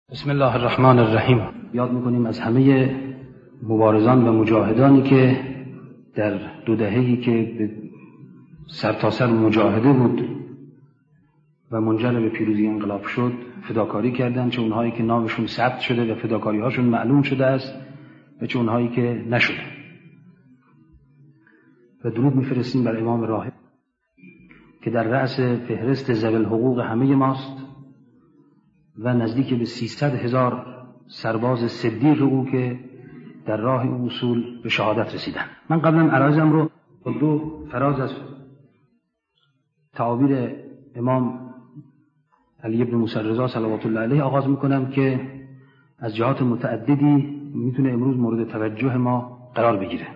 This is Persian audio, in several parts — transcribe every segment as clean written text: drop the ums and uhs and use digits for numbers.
بسم الله الرحمن الرحیم. یاد میکنیم از همه مبارزان و مجاهدانی که در 2 دهه‌ای که به سرتاسر مجاهده بود و منجر به پیروزی انقلاب شد فداکاری کردند، چه اونهایی که نامشون ثبت شده و فداکاری هاشون معلوم شده است و چه اونهایی که نشده. و درود میفرستیم بر امام راهب که در رأس فهرست ذوی الحقوق همه ماست و نزدیک به 300,000 سرباز صدیق او که در راه او اصول به شهادت رسیدن. من قبلا عرایزم رو با 2 فراز از تعابیر امام علی بن موسی رضا صلوات الله علیه آغاز میکنم که از جهات متعددی میتونه امروز مورد توجه ما قرار بگیره.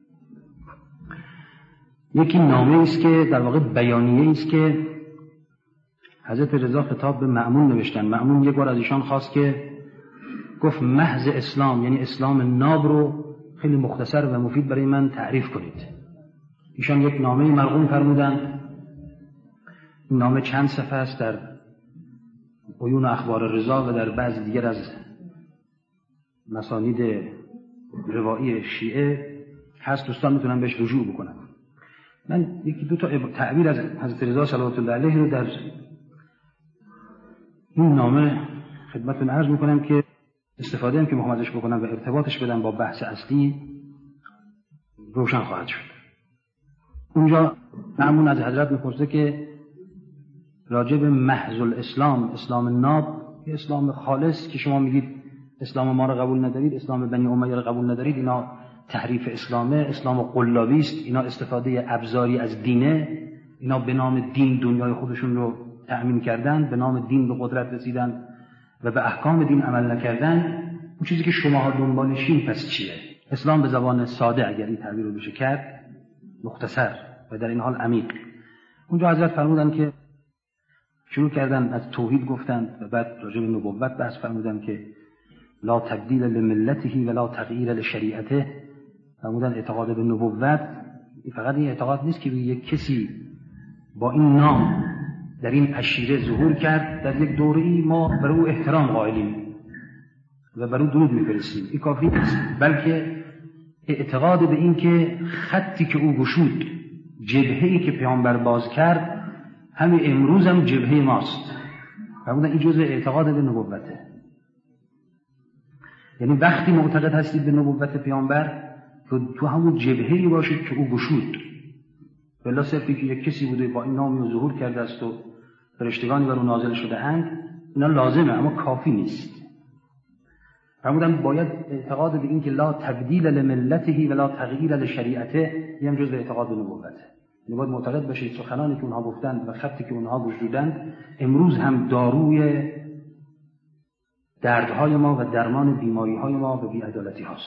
یکی نامه است که در واقع بیانیه است که حضرت رضا خطاب به مأمون نوشتن. مأمون یک بار از ایشان خواست که گفت محض اسلام، یعنی اسلام ناب رو خیلی مختصر و مفید برای من تعریف کنید. ایشان یک نامه مرقوم فرمودن. این نامه چند صفحه است در عیون اخبار رضا و در بعض دیگر از مسانید روایی شیعه هست، دوستان میتونن بهش رجوع بکنن. من 1-2 تا تعبیر از حضرت رضا صلوات الله علیه رو در این نامه خدمتتون عرض میکنم که استفاده هم که میخوام ازش بکنم و ارتباطش بدم با بحث اصلی روشن خواهد شد. اونجا مأمون از حضرت میپرسه که راجع به محض الاسلام، اسلام ناب، اسلام خالص که شما میگید اسلام ما رو قبول ندارید، اسلام بنی امیه رو قبول ندارید، اینا تحریف اسلامه، اسلام قلابی است، اینا استفاده ابزاری از دینه، اینا به نام دین دنیای خودشون رو تأمین کردن، به نام دین به قدرت رسیدن و به احکام دین عمل نکردن. اون چیزی که شماها دنبالشین پس چیه؟ اسلام به زبان ساده اگر این تعبیر رو بشه کرد، مختصر و در این حال عمیق. اونجا حضرت فرمودن که شروع کردن از توحید گفتند و بعد راجع به نبوت بحث فرمودن که لا تبدیل لملته ولا تغییر لشریعته. فرمودن اعتقاد به نبوت فقط این اعتقاد نیست که یک کسی با این نام در این عشیره ظهور کرد، در یک دوره‌ای ما برای او احترام قائلیم و برای او درود می‌فرستیم، این کافی نیست، بلکه اعتقاد به این که خطی که او گشود، جبهه‌ای که پیامبر باز کرد، همین امروز هم جبهه ماست. فرمودن این جزء اعتقاد به نبوته. یعنی وقتی معتقد هستید به نبوت پیامبر تو همون جبهه‌ای باشید که او گشود. بلا صرفی که یک کسی بوده با این نامی ظهور کرده است و فرشتگانی بر او نازل شده اند، اینا لازمه اما کافی نیست. فرمودن باید اعتقاد به این که لا تبدیل لملته ولا تغییر لشریعته، این هم جزء اعتقاد به نبوته. یعنی باید معتقد باشید سخنانی که اونها گفتند و خطی که اونها گشودند امروز هم داروی دردهای ما و درمان بیماریهای ما و بی‌عدالتی هاست.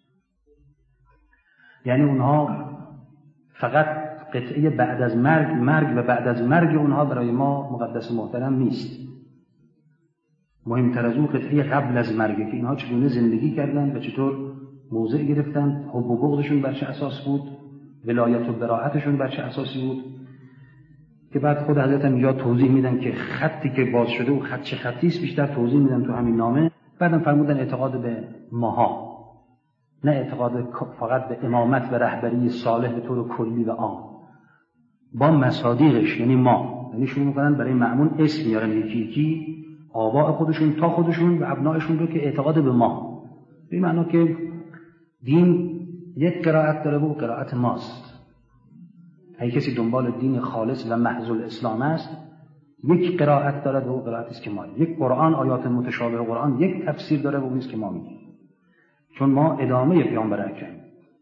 یعنی اونها فقط قطعه بعد از مرگ و بعد از مرگ اونها برای ما مقدس محترم نیست. مهمتر از اون قطعه قبل از مرگه که اینها چگونه زندگی کردن و چطور موضع گرفتن، حب و بغضشون بر چه اساس بود، ولایت و براءتشون بر چه اساسی بود، که بعد خود حضرت هم اینجا توضیح میدن که خطی که باز شده و خط چه خطی است بیشتر توضیح میدن تو همین نامه. بعدم فرمودن اعتقاد به ماها، نه اعتقاد فقط به امامت و رهبری صالح به طور کلی و عام، با مصادیقش، یعنی ما، یعنی شروع میکنن برای مأمون اسم میارن یکی آباء خودشون تا خودشون و ابنائشون رو که اعتقاد به ما، به این معنی که دین یک قرائت داره و قرائت ماست. اگه کسی دنبال دین خالص و محض الاسلام است، یک قرائت داره و قرائتی است که ما، یک قرآن آیات متشابه قرآن یک تفسیر داره و اون است که ما میگیم، چون ما ادامه پیامبر اکرم.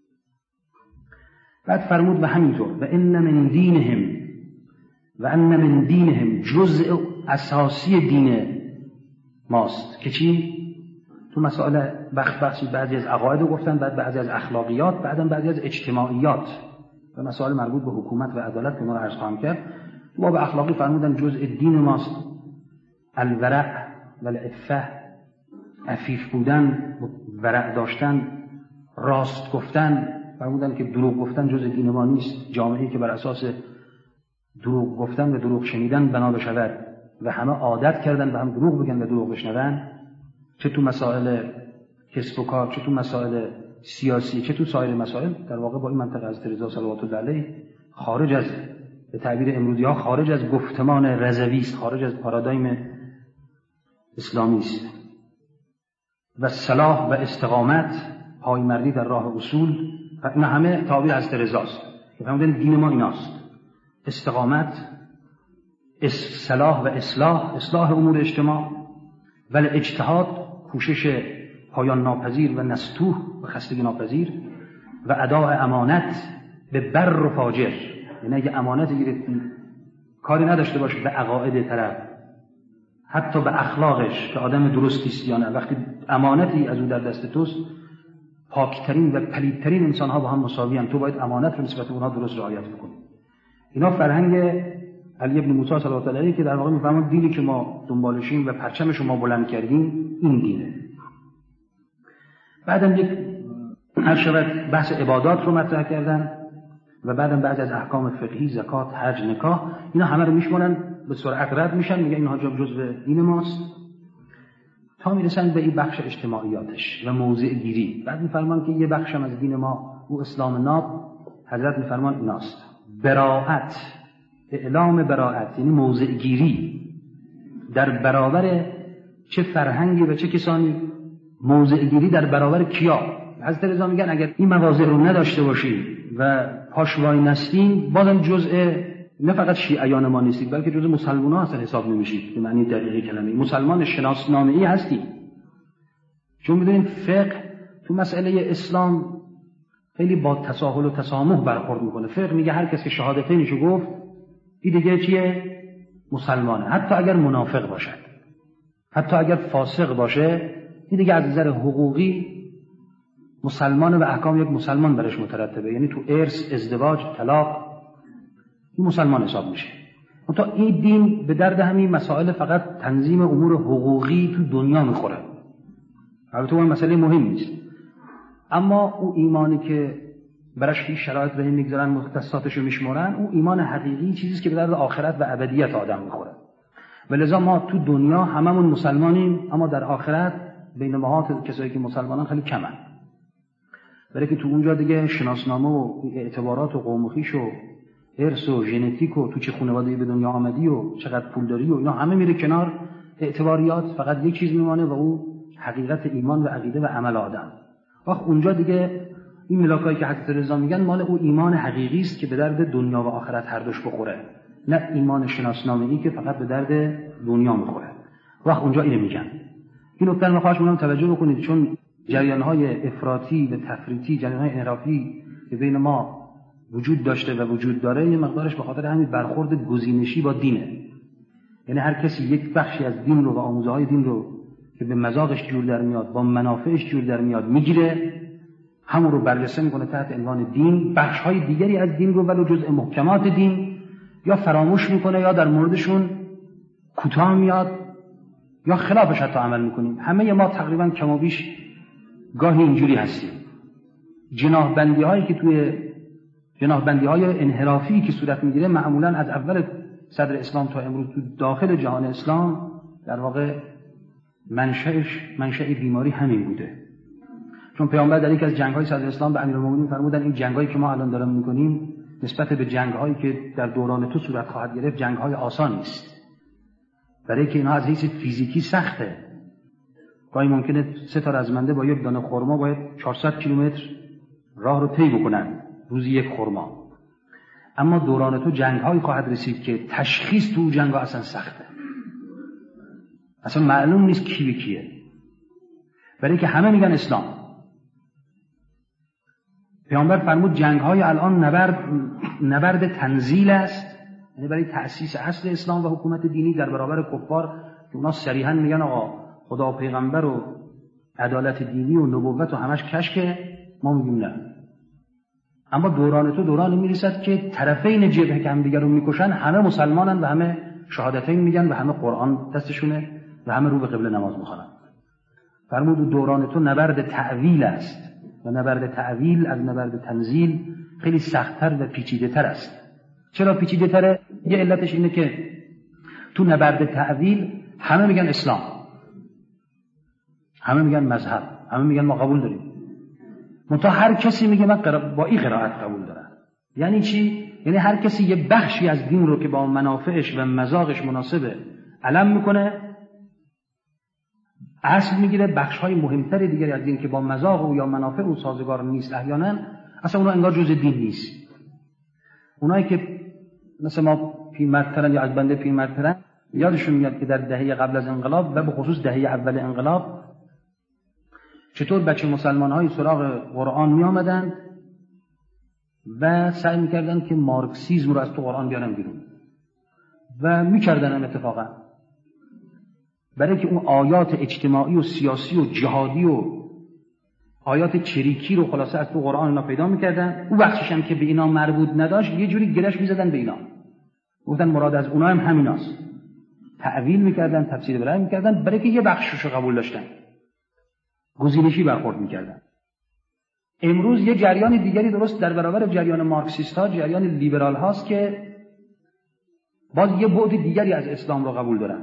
بعد فرمود و همینطور و ان من دینهم جزء اساسی دین ماست که چی؟ تو مسائل بخشی بعضی از عقاید رو گفتن، بعد بعضی از اخلاقیات، بعدم بعضی از اجتماعیات و مسائل مربوط به حکومت و عدالت که ما رو عرض خواهم کرد. تو باب اخلاقی فرمودن جزء دین ماست الورع و العفه، عفیف بودن، ورع داشتن، راست گفتن. فرمودن که دروغ گفتن جزء دین ما نیست. جامعه‌ای که بر اساس دروغ گفتن و دروغ شنیدن بنا بشود و همه عادت کردن به هم دروغ بگن و دروغ بشنون، چه تو مسائل کسب و کار، چه تو مسائل سیاسی، چه تو سایر مسائل، در واقع با این منطقه از رضا صلوات الله علیه خارج از، به تعبیر امروزی ها، خارج از گفتمان رضوی است، خارج از پارادایم اسلامی است. و صلاح و استقامت، پایمردی در راه اصول، و این همه تعبیر از رضاست. فهمیدن دین ما ایناست: استقامت، صلاح و اصلاح امور اجتماع، ولی اجتهاد، کوشش پایان ناپذیر و نستوه و خستگی ناپذیر، و اداء امانت به بر و فاجر. یعنی اگه امانت گرفتی کاری نداشته باش به عقاید طرف، حتی به اخلاقش که آدم درستی است یا نه، وقتی امانتی از اون در دست توست، پاکترین و پلیدترین انسان‌ها با هم مساوی هم، تو باید امانت رو نسبت به اونها درست رعایت بکنی. اینا فرهنگ علی ابن موسی صلوات الله علیه که در واقع می‌فهمون دینی که ما دنبالشیم و پرچمش رو ما بلند کردیم این دینه. بعدم یک شبت بحث عبادات رو مطرح کردن و بعدم بعضی از احکام فقهی، زکات، حج، نکاح، اینا همه رو میشمونن، به سرعت رد میشن، میگن اینها جزء دین ماست، تا میرسن به این بخش اجتماعیاتش و موضع گیری. بعد میفرمان که یه بخش هم از دین ما، او اسلام ناب، حضرت میفرمان ایناست: براءت، اعلام براءت، یعنی موضع گیری در برابر چه فرهنگی و چه کسانی، موضع گیری در برابر کیا. حضرت رضا میگن اگر این مواضع رو نداشته باشیم و پاشوای نستیم، بازم جزء نه فقط شیعیان ما نیستید، بلکه جزء مسلمان ها اصلا حساب نمیشید به معنی دقیق کلمه. مسلمان شناسنامه‌ای هستیم، چون میدونیم فقه تو مسئله اسلام خیلی با تساهل و تسامح برخورد میکنه. فقه میگه هر کس که شهادتینشو گفت این دیگه چیه؟ مسلمانه، حتی اگر منافق باشد، حتی اگر فاسق باشه، این دیگه از نظر حقوقی مسلمانه و احکام یک مسلمان برش مترتبه. یعنی تو ارث، ازدواج، طلاق، این مسلمان حساب میشه. منتها این دین به درد همین مسائل فقط تنظیم امور حقوقی تو دنیا میخوره. البته اون مسئله مهم نیست، اما او ایمانی که براش هیچ شرایط به این میگذارن، مختصاتشو میشمارن، او ایمان حقیقی چیزیست که به درد آخرت و ابدیت آدم میخوره. ولذا ما تو دنیا هممون مسلمانیم، اما در آخرت بین ما کسایی که مسلمانان خیلی کمن، برای که تو اونجا دیگه شناسنامه و اعتبارات و قوم و خویش و ارث و ژنتیک و تو چه خانواده‌ای به دنیا آمدی و چقدر پول داری و اینا همه میره کنار. اعتباریات فقط یک چیز میمانه و او حقیقت ایمان و عقیده و عمل آدم. وقت اونجا دیگه این ملاکایی که حضرت رضا میگن مال او ایمان حقیقی است که به درد دنیا و آخرت هر دوش بخوره، نه ایمان شناسنامه‌ای که فقط به درد دنیا میخوره. وقت اونجا اینو میگن. این نکته رو خواهش می‌کنم توجه بکنید، چون جریان‌های افراطی و تفریطی، جریان‌های انحرافی که بین ما وجود داشته و وجود داره، یه مقدارش به خاطر همین برخورد گزینشی با دینه. یعنی هر کسی یک بخشی از دین رو و آموزه‌های دین رو که به مذاقش جور در میاد، با منافعش جور در میاد میگیره، همون رو بررسی میکنه تحت عنوان دین. بخش‌های دیگری از دین رو ولو جزء محکمات دین یا فراموش میکنه یا در موردشون کوتاه میاد یا خلافش حتی عمل میکنیم. همه ما تقریبا کم و بیش گاهی اینجوری هستیم. جناح‌بندی‌هایی که توی جناح‌بندی‌های انحرافی که صورت میگیره معمولاً از اول صدر اسلام تا امروز تو داخل جهان اسلام در واقع منشأ بیماری همین بوده. چون پیامبر در یک از جنگ‌های صدر اسلام به امیرالمومنین فرمودن این جنگ‌هایی که ما الان داریم می‌کنیم نسبت به جنگ‌هایی که در دوران تو صورت خواهد گرفت جنگ‌های آسان نیست، برای که اینها از حیث فیزیکی سخته. گاهی ممکنه 3 تا رزمنده با یک دانه خرما باید 400 کیلومتر راه رو طی بکنن روزی یک خرما. اما دوران تو جنگ‌هایی خواهد رسید که تشخیص تو جنگ‌ها اصلا سخته، اصلا معلوم نیست کی به کیه، برای که همه میگن اسلام. پیامبر فرمود جنگ‌های الان نبرد تنزیل است، یعنی برای تأسیس اصل اسلام و حکومت دینی در برابر کفار که اونا صریحا میگن آقا خدا و پیغمبر و عدالت دینی و نبوت و همش کشکه، ما میگیم نه. اما دوران تو دورانی میرسد که طرفین جبهه که هم دیگر رو میکشن همه مسلمانن و همه شهادتین میگن و همه قرآن دستشونه و همه رو به قبله نماز میخوانن. فرمود دوران تو نبرد تعویل است و نبرد تعویل از نبرد تنزیل خیلی سخت‌تر و پیچیده‌تر است. چرا پیچیده‌تره؟ یه علتش اینه که تو نبرد تعویل همه میگن اسلام، همه میگن مذهب، همه میگن ما قبول داریم. منتها هر کسی میگه من با این قرائت قبول دارم. یعنی چی؟ یعنی هر کسی یه بخشی از دین رو که با منافعش و مذاقش مناسبه علم میکنه، اصل میگیره بخش‌های مهمتر دیگری از دین که با مذاق او یا منافع او سازگار نیست، احیانا اصلا اونا انگار جزء دین نیست. اونایی که مثل ما پیرمردترن یا از بنده پیرمردترن، یادشون میاد که در دهه قبل از انقلاب و به خصوص دهه اول انقلاب چطور بچه مسلمان‌های سراغ قرآن می آمدند و سعی می‌کردند که مارکسیسم رو از تو قرآن بیارن بیرون و می‌کردن هم اتفاقا، برای که اون آیات اجتماعی و سیاسی و جهادی و آیات چریکی رو خلاصه از تو قرآن اینا پیدا می‌کردن. اون بخشش هم که به اینا مربوط نداشت یه جوری گرش می‌زدن به اینا، گفتن مراد از اونها هم همیناست، تعویل می‌کردن، تفسیر برای می‌کردن، برای که یه بخشش رو قبول داشتن، گزینشی برخورد می‌کردن. امروز یه جریان دیگری درست در برابر جریان مارکسیست‌ها، جریان لیبرال هاست که باز یه بعد دیگری از اسلام رو قبول دارن،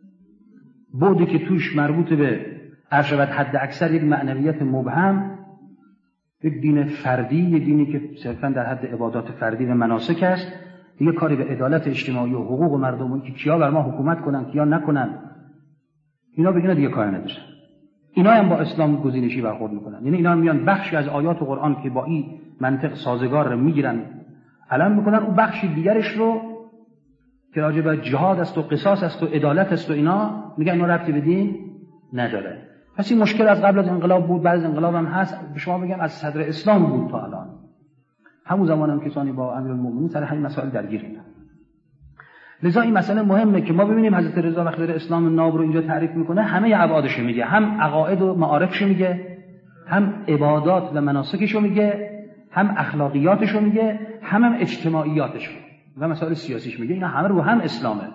بعدی که توش مربوط به ارشد حد اکثر یک معنویت مبهم، یک دین فردی، یک دینی که صرفاً در حد عبادات فردی و مناسک است، دیگه کاری به عدالت اجتماعی و حقوق مردم که کیا بر ما حکومت کنن کیا نکنن اینا بگینا دیگه کار نداشتن. اینا هم با اسلام گزینشی برخورد میکنن، یعنی اینا میان بخشی از آیات قرآن که با این منطق سازگار رو میگیرن علم میکنن، اون بخشی دیگرش رو که راجع به جهاد است و قصاص است و عدالت است و اینا میگن اینا ربطی به دین نداره. پس این مشکل از قبل از انقلاب بود، بعد از انقلاب هم هست، به شما بگم از صدر اسلام بود تا الان. همون زمان هم کسانی با امیرالمومنین سر همین مسائل درگیر بودن. لذا این مسئله مهمه که ما ببینیم حضرت رضا وقتی داره اسلام ناب رو اینجا تعریف میکنه همه ابعادش میگه، هم عقاید و معارفش میگه، هم عبادات و مناسکش میگه، هم اخلاقیاتش میگه، هم اجتماعیاتش و مسائل سیاسیش میگه. اینا همه رو هم اسلامه،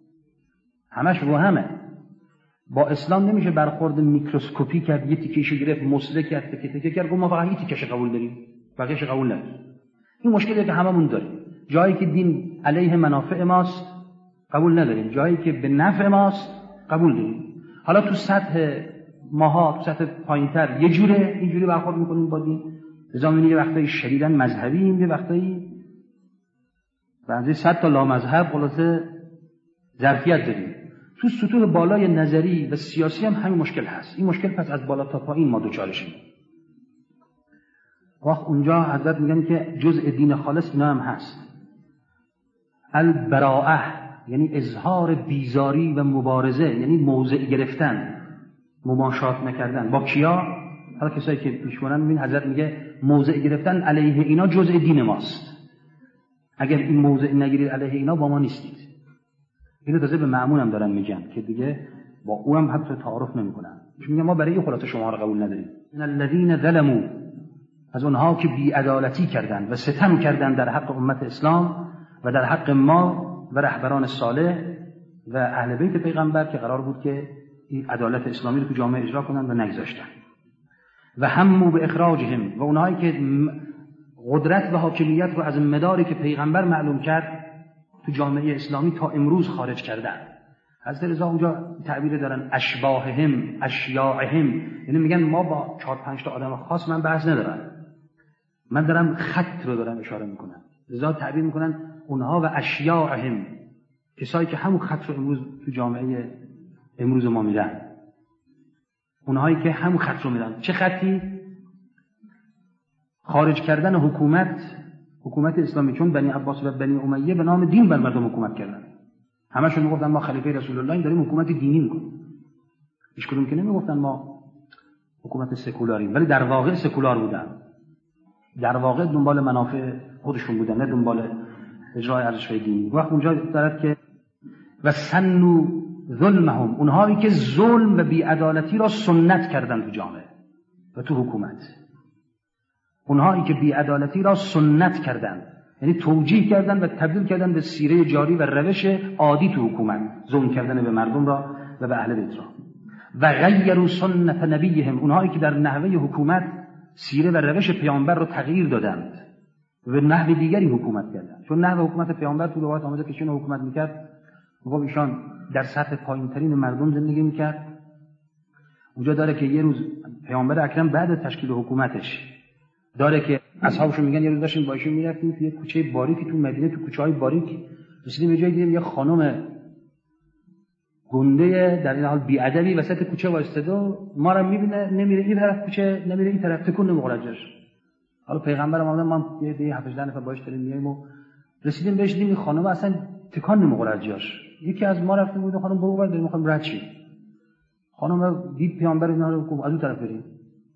همش رو همه. با اسلام نمیشه برخورد میکروسکوپی کرد، یه تیکهشو گرفت مسله کرد تیکه تیکه کرد، ما فقط این تیکهش قبول داریم بقیه‌اش قبول نداریم. این مشکلیه که هممون داریم. جایی که دین علیه منافع ماست قبول نداریم، جایی که به نفع ماست قبول داریم. حالا تو سطح ماها، تو سطح پایینتر یه جوره اینجوری برخورد میکنیم با دین، لذا می‌بینی یه وقتایی شدیداً مذهبییم، یه وقتایی بعضی 100 تا لامذهب خلاصه ظرفیت داریم. تو سطوح بالای نظری و سیاسی هم همین مشکل هست. این مشکل پس از بالا تا پایین ما دوچارشیم. وقت اونجا حضرت میگن که جزء دین خالص اینا هم هست. البراءه یعنی اظهار بیزاری و مبارزه، یعنی موضع گرفتن، مماشات نکردن با کیا؟ حالا کسایی که پیشمونن میبین حضرت میگه موضع گرفتن علیه اینا جزء دین ماست. اگر این موضع نگیرید علیه اینا با ما نیستید. اینو تازه به مأمون هم دارن میگن که دیگه با او هم حتی تعارف نمیکنن. میگن ما برای خلاص شما رو قبول نداریم. ان الذين ظلموا، از اونها که بی‌عدالتی کردند و ستم کردند در حق امت اسلام و در حق ما و رهبران صالح و اهل بیت پیغمبر که قرار بود که این عدالت اسلامی رو تو جامعه اجرا کنند و نگذاشتن. و همو به اخراجهم، و اونهایی که قدرت و حاکمیت رو از مداری که پیغمبر معلوم کرد تو جامعه اسلامی تا امروز خارج کردن. حضرت رضا اونجا تعبیر دارن اشباههم اشیاعهم، یعنی میگن ما با 4-5 تا آدم خاص من بحث ندارم، من دارم خط رو دارم اشاره میکنم. رضا تعبیر میکنن اونها و اشیاعهم، کسایی که همون خط رو امروز تو جامعه امروز ما میدن، اونهایی که همون خط رو میدن. چه خطی؟ خارج کردن حکومت اسلامی، چون بنی عباس و بنی امیه به نام دین بر مردم حکومت کردن. همشون میگفتن ما خلیفه رسول الله داریم حکومت دینی میکنیم. هیچ کدوم که نمیگفتن ما حکومت سکولاریم، ولی در واقع سکولار بودن. در واقع دنبال منافع خودشون بودن، نه دنبال اجرای ارزش‌های دینی. وقت اونجا دارد که و سنوا ظلمهم، اونهایی که ظلم و بی‌عدالتی را سنت کردن تو جامعه و تو حکومت، اونهایی که بی‌عدالتی را سنت کردند، یعنی توجیه کردن و تبدیل کردن به سیره جاری و روش عادی تو حکومت، ظلم کردن به مردم را و به اهل بیت را. و غیروا سنت نبیهم، اونهایی که در نحوه حکومت سیره و روش پیامبر رو تغییر دادند و به نحو دیگری حکومت کردند. چون نحو حکومت پیامبر تو روایت آمده که چون حکومت میکرد، میگه ایشان در سطح پایین‌ترین مردم زندگی میکرد، اونجا داره که یه روز پیامبر اکرم بعد تشکیل حکومتش داره که اصحابش میگن یه روز داشتیم با ایشون میرفتیم توی کوچه باریکی تو مدینه، تو کوچه‌های باریک رسیدیم یه جایی دیدیم یه خانم گنده در این حال بی‌ادبی وسط کوچه وایساده، ما رو میبینه، نمیره این طرف کوچه، نمیره این طرف، تکون نمیخوره جاش. حالا پیغمبرم اومد، ما یه 7-8 نفر باهاش داریم میایم و رسیدیم بهش، دیدیم این خانم اصلا تکان نمیخوره جاش. یکی از ما رفتیم بود خانم برو بریم میخوام رد شیم. خانم دید پیامبر اینا رو گفت از اون طرف بریم.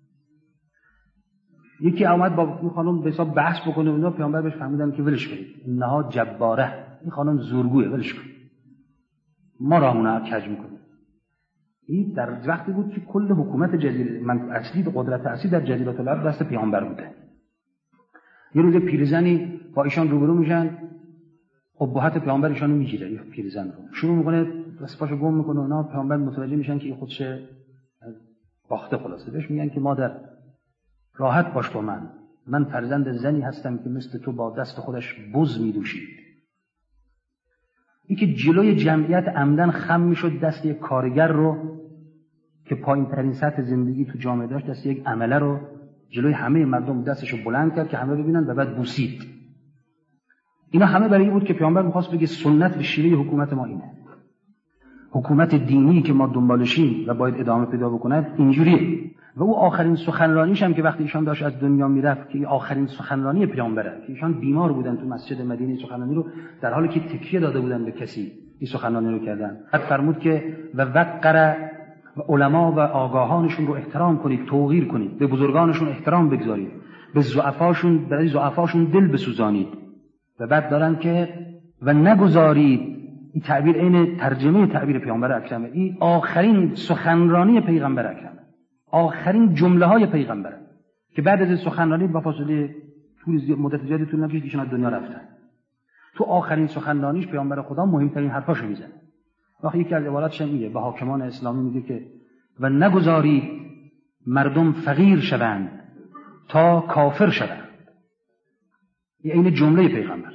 یکی اومد با این خانم به حساب بحث بکنه، اونا پیامبر بهش فهمیدن که ولش کنید، اینها جباره، این خانم زورگوئه، ولش کن، ما راهمون کج میکنه. این در وقتی بود که کل حکومت جزیره من اصلی قدرت اصلی در جزیره العرب دست پیامبر بوده. یه روز پیرزنی با ایشان روبرو میشن، ابهت پیامبر ایشانو میگیره، این پیرزن رو شروع میکنه وسپاشو گم میکنه، اونا پیامبر متوجه میشن که این خودش باخته. خلاصه بهش میگن که مادر راحت باش با من فرزند زنی هستم که مثل تو با دست خودش بز میدوشید. این که جلوی جمعیت عمدن خم میشد دست یک کارگر رو که پایین ترین سطح زندگی تو جامعه داشت، دست یک عمله رو جلوی همه مردم دستشو بلند کرد که همه ببینن و بعد بوسید. اینا همه برای این بود که پیامبر می‌خواست بگه سنت و شیوه حکومت ما اینه. حکومت دینی که ما دنبالشیم و باید ادامه پیدا بکنه اینجوریه. و او آخرین سخنرانیش هم که وقتی ایشان داشت از دنیا میرفت که آخرین سخنرانی پیامبره که ایشان بیمار بودن تو مسجد مدینه، سخنرانی رو در حالی که تکیه داده بودن به کسی این سخنرانی رو کردن. بعد فرمود که و وقر و علما و آگاهانشون رو احترام کنید، توقیر کنید، به بزرگانشون احترام بگذارید، به ضعفاشون برای ضعفاشون دل بسوزانید. و بعد دارن که و نگذارید، این تعبیر عین ترجمه تعبیر پیامبر اکرمه، این آخرین سخنرانی پیغمبر اکرمه، آخرین جمله های پیغمبره که بعد از سخنرانی با فاصله مدت زیادی طول نکشید ایشون از دنیا رفتن. تو آخرین سخنرانیش پیامبر خدا مهمترین حرفاشو میزنه. وقتی یکی از عباراتش میگه به حاکمان اسلامی میگه که و نگذارید مردم فقیر شوند تا کافر شوند. این جمله پیغمبر،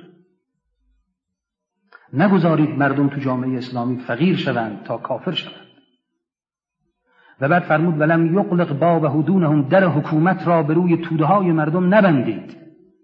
نگذارید مردم تو جامعه اسلامی فقیر شوند تا کافر شوند. و بعد فرمود ولم یغلق باب دونهم، در حکومت را به روی توده های مردم نبندید،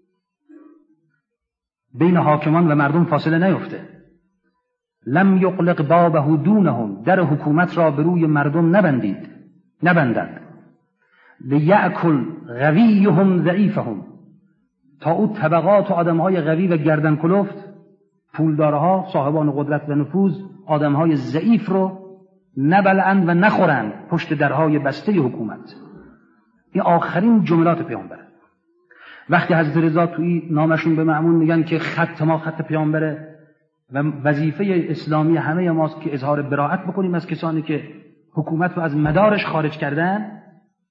بین حاکمان و مردم فاصله نیفته. لم یغلق باب دونهم، در حکومت را به روی مردم نبندند. لیأکل قویهم ضعیفهم، تا او طبقات و آدمهای قوی و گردن کلفت، پولدارها، صاحبان قدرت و نفوذ، آدمهای ضعیف رو نبلعند و نخورند پشت درهای بسته حکومت. این آخرین جملات پیامبره. وقتی حضرت رضا توی نامشون به مأمون میگن که خط ما خط پیامبره و وظیفه اسلامی همه ماست که اظهار براءت بکنیم از کسانی که حکومت رو از مدارش خارج کردن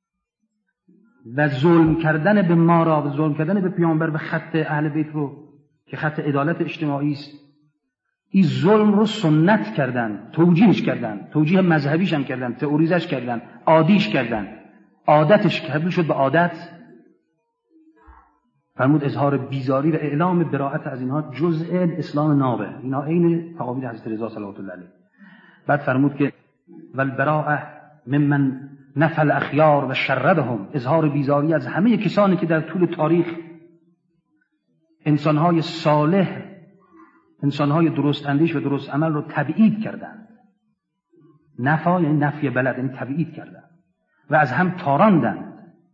و ظلم کردن به ما را و ظلم کردن به پیامبر و خط اهل بیت رو که خط عدالت اجتماعی است، این ظلم رو سنت کردن، توجیهش کردن، توجیه مذهبیش هم کردن، تئوریزش کردن، عادیش کردن، عادتش تبدیل شد به عادت. فرمود اظهار بیزاری و اعلام براءت از اینها جزء اسلام نابه، اینا عین تقابل حضرت رضا صلوات الله علیه. بعد فرمود که والبراءه ممن نفى الاخیار و شردهم، اظهار بیزاری از همه کسانی که در طول تاریخ انسانهای صالح، انسانهای درست اندیش و درست عمل رو تبعید کردند. نفا یعنی نفی بلد، یعنی تبعید کردند و از هم تاراندند.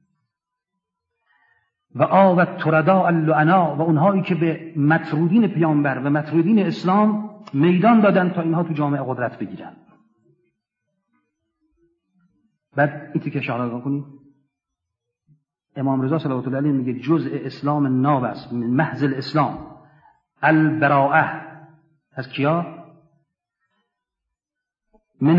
و آوت ترداء اللعنا، و اونهایی که به مطرودین پیامبر و مطرودین اسلام میدان دادن تا اینها تو جامعه قدرت بگیرن. بعد این تیکه شعار کنید. امام رضا صلوات الله علیه میگه جزء اسلام ناب است، محض الاسلام البراءه. از کیا؟ من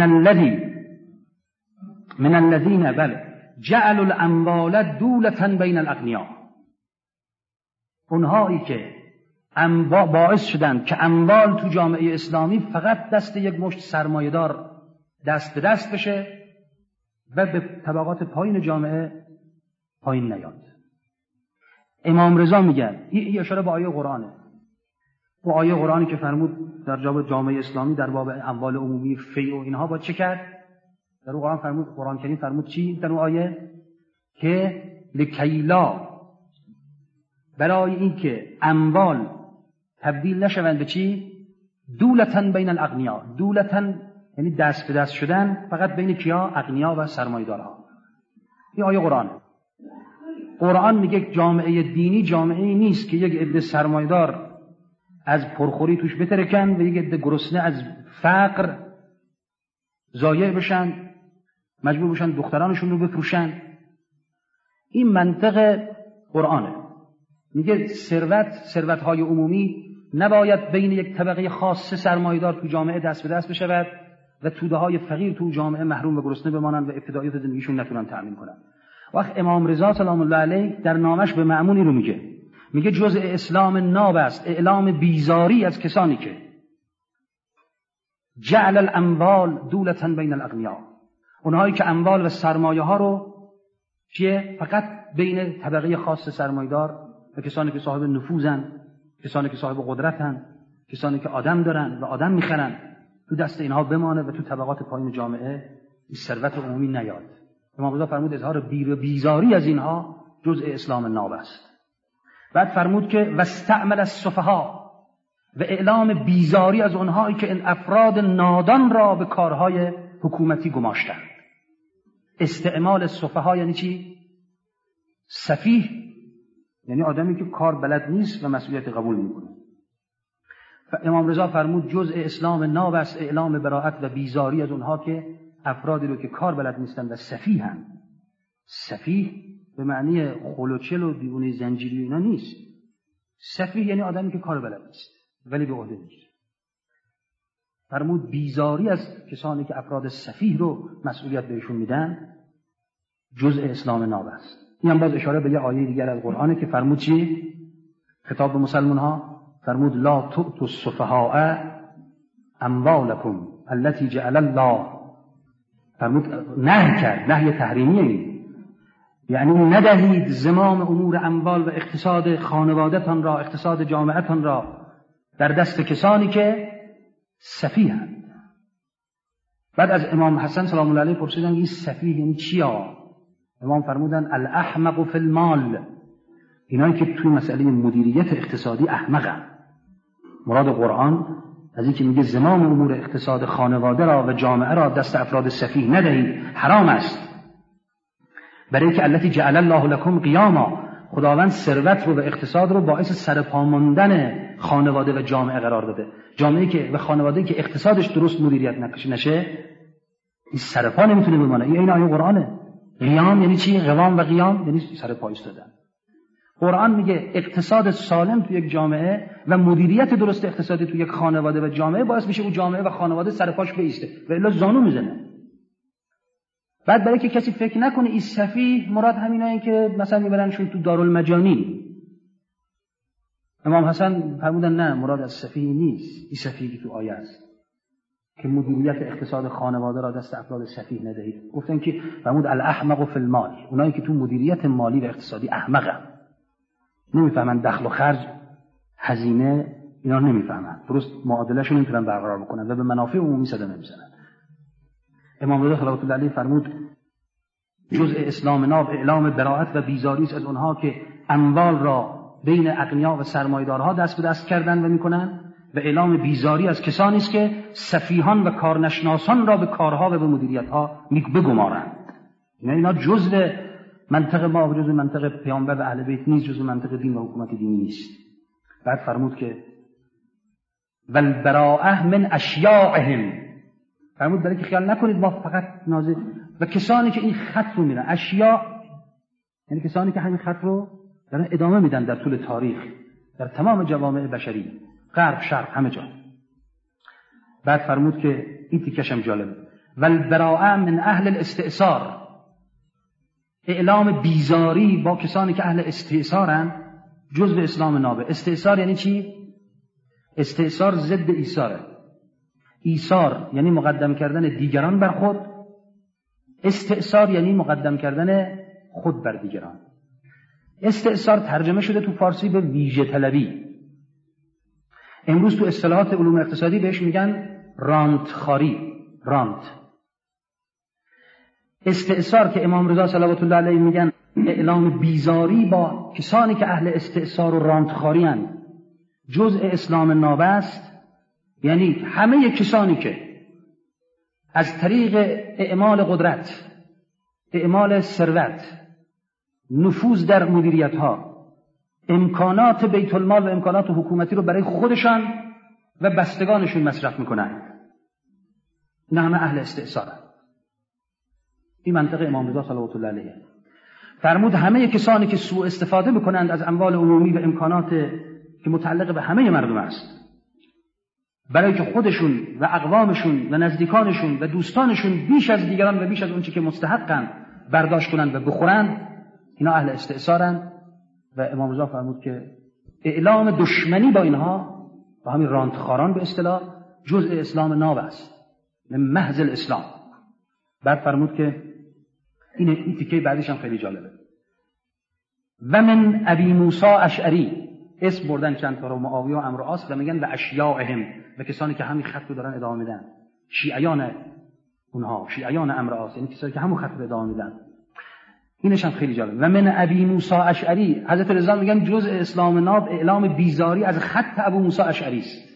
الذين بله جعلوا الاموال دولة بین الاغنیاء، اونهایی که باعث شدند که اموال تو جامعه اسلامی فقط دست یک مشت سرمایه‌دار دست به دست بشه و به طبقات پایین جامعه پایین نیاد. امام رضا میگه این اشاره به آیه قرآنه، و آیه قرآنی که فرمود در جامعه اسلامی در باب اموال عمومی فیع و اینها با چه کرد؟ در قرآن کریم فرمود چی در اون آیه؟ که لکیلا، برای این که اموال تبدیل نشوند به چی؟ دولتن بین الاغنیا. دولتن یعنی دست به دست شدن فقط بین کیا؟ اغنیا و سرمایه‌دارها. این آیه قرآن میگه جامعه دینی جامعه‌ای نیست که یک عده سرمایه‌دار از پرخوری توش بترکن و یک عده گرسنه از فقر ضایع بشن، مجبور بشن دخترانشون رو بفروشن. این منطق قرآنه. میگه ثروت‌های عمومی نباید بین یک طبقه خاص سرمایه‌دار تو جامعه دست به دست بشود و توده‌های فقیر تو جامعه محروم و گرسنه بمانند و ابتداییات زندگیشون نتونن تأمین کنن. وقت امام رضا سلام الله علیه در نامش به مأمونی رو میگه جزء اسلام ناب است اعلام بیزاری از کسانی که جعل الاموال دولة بین الاغنیا، اونهایی که اموال و سرمایه ها رو فقط بین طبقه خاص سرمایه‌دار و کسانی که صاحب نفوذن، کسانی که صاحب قدرتن، کسانی که آدم دارن و آدم میخرن، تو دست اینها بمانه و تو طبقات پایین جامعه ثروت عمومی نیاد. امام رضا فرمود اظهار بیزاری از اینها جزء اسلام ناب است. بعد فرمود که واستعمل السفها، و اعلام بیزاری از اونهایی که این افراد نادان را به کارهای حکومتی گماشتند. استعمال السفها یعنی چی؟ سفیه یعنی آدمی که کار بلد نیست و مسئولیت قبول میکنه. امام رضا فرمود جزء اسلام ناب است اعلام براءت و بیزاری از اونها که افرادی رو که کار بلد نیستن و سفیهن. سفیه به معنی خلوچل و دیوونه زنجیری اینا نیست. سفیه یعنی آدمی که کار بلد نیست ولی به عهده نیست. فرمود بیزاری از کسانی که افراد سفیه رو مسئولیت بهشون میدن جزء اسلام ناب است. این هم باز اشاره به یه آیه دیگر از قرآنه که فرمود چی؟ خطاب به مسلمان ها فرمود لا تؤتوا السفهاء اموالکم التي جعل الله. فرمود نهی کرد، نهی تحریمیه، یعنی ندهید زمام امور اموال و اقتصاد خانواده‌تان را، اقتصاد جامعه‌تان را در دست کسانی که سفیه‌اند. بعد از امام حسن سلام الله علیه پرسیدن این سفیه یعنی چیا؟ امام فرمودن الاحمق فی المال، اینایی که توی مسئله مدیریت اقتصادی احمقن. مراد قرآن از این که میگه زمام امور اقتصاد خانواده را و جامعه را دست افراد سفیه ندهید، حرام است. برای که التی جعل الله لکم قیاما، خداوند ثروت رو و اقتصاد رو باعث سرپا ماندن خانواده و جامعه قرار داده. جامعه‌ای که و خانواده‌ای که اقتصادش درست مدیریت نشه این سرپا نمیتونه بمانه. این آیه قرآنه. قیام یعنی چی؟ قوام و قیام یعنی سرپا ایستادن. قرآن میگه اقتصاد سالم تو یک جامعه و مدیریت درست اقتصادی تو یک خانواده و جامعه باعث میشه اون جامعه و خانواده سرپاش بیسته و الا زانو میزنه. بعد برای که کسی فکر نکنه این سفیه مراد همینایی که مثلا میبرنشون تو دارالمجانین. امام حسن فرمودن نه، مراد از سفیه نیست. این سفیه که تو آیه است که مدیریت اقتصاد خانواده را دست افراد سفیه ندهید. گفتن که فرمود الاحمق فی المال، اونایی که تو مدیریت مالی و اقتصادی احمقن، نمیفهمن دخل و خرج، هزینه، اینا نمیفهمن، درست معادله‌شون نمیتونن برقرار بکنن و به منافع عمومی صدمه میزنن. امام رضا صلوات الله علیه فرمود جزء اسلام ناب اعلام براءت و بیزاری است از اونها که اموال را بین اغنیا و سرمایه‌دارها دست به دست کردن و میکنن و اعلام بیزاری از کسانی است که سفیهان و کارنشناسان را به کارها و به مدیریت‌ها بگمارند. اینا جزء منطق ما و جزء منطق پیامبر و اهل بیت نیست، جزء منطق دین و حکومت دینی نیست. بعد فرمود که والبراءه من اشیاعهم، فرمود برای که خیال نکنید ما فقط نازل و کسانی که این خط رو میرن، اشیاء یعنی کسانی که همین خط رو دارن ادامه میدن در طول تاریخ در تمام جوامع بشری، غرب شرق همه جا. بعد فرمود که این تیکش هم جالبه، والبراءه من اهل الاستئثار، اعلام بیزاری با کسانی که اهل استئثارن جزء اسلام نابه. استئثار یعنی چی؟ استئثار ضد ایثاره. ایثار یعنی مقدم کردن دیگران بر خود، استئثار یعنی مقدم کردن خود بر دیگران. استئثار ترجمه شده تو فارسی به ویژه طلبی. امروز تو اصطلاحات علوم اقتصادی بهش میگن رانت خاری. رانت استئثار که امام رضا صلوات الله علیه میگن اعلام بیزاری با کسانی که اهل استئثار و رانتخاری هستند جزء اسلام ناب است، یعنی همه کسانی که از طریق اعمال قدرت، اعمال ثروت، نفوذ در مدیریت ها، امکانات بیت المال و امکانات حکومتی رو برای خودشان و بستگانشون مصرف میکنن، نه همه اهل استئثارن. این منطق امام رضا صلوات الله علیه. فرمود همه کسانی که سوء استفاده میکنند از اموال عمومی و امکانات که متعلق به همه مردم است برای که خودشون و اقوامشون و نزدیکانشون و دوستانشون بیش از دیگران و بیش از اون چی که مستحقن برداشت کنند و بخورند، اینا اهل استئثارن. و امام رضا فرمود که اعلام دشمنی با اینها، با همین رانتخاران به اصطلاح، جزء اسلام ناب است، محض الاسلام. بعد فرمود که این تیکه بعدش هم خیلی جالبه. و من ابی موسی اشعری، اسم بردن چند تا رو، معاویه و عمرو و عاص، و میگن و اشیاعهم، و کسانی که همین خط رو دارن ادامه میدن، شیعیان اونها، شیعیان عمرو و عاص، یعنی کسانی که همون خط رو ادامه میدن. اینش هم خیلی جالب. و من ابی موسی اشعری، حضرت رضا میگن جزء اسلام ناب اعلام بیزاری از خط ابو موسی اشعری است.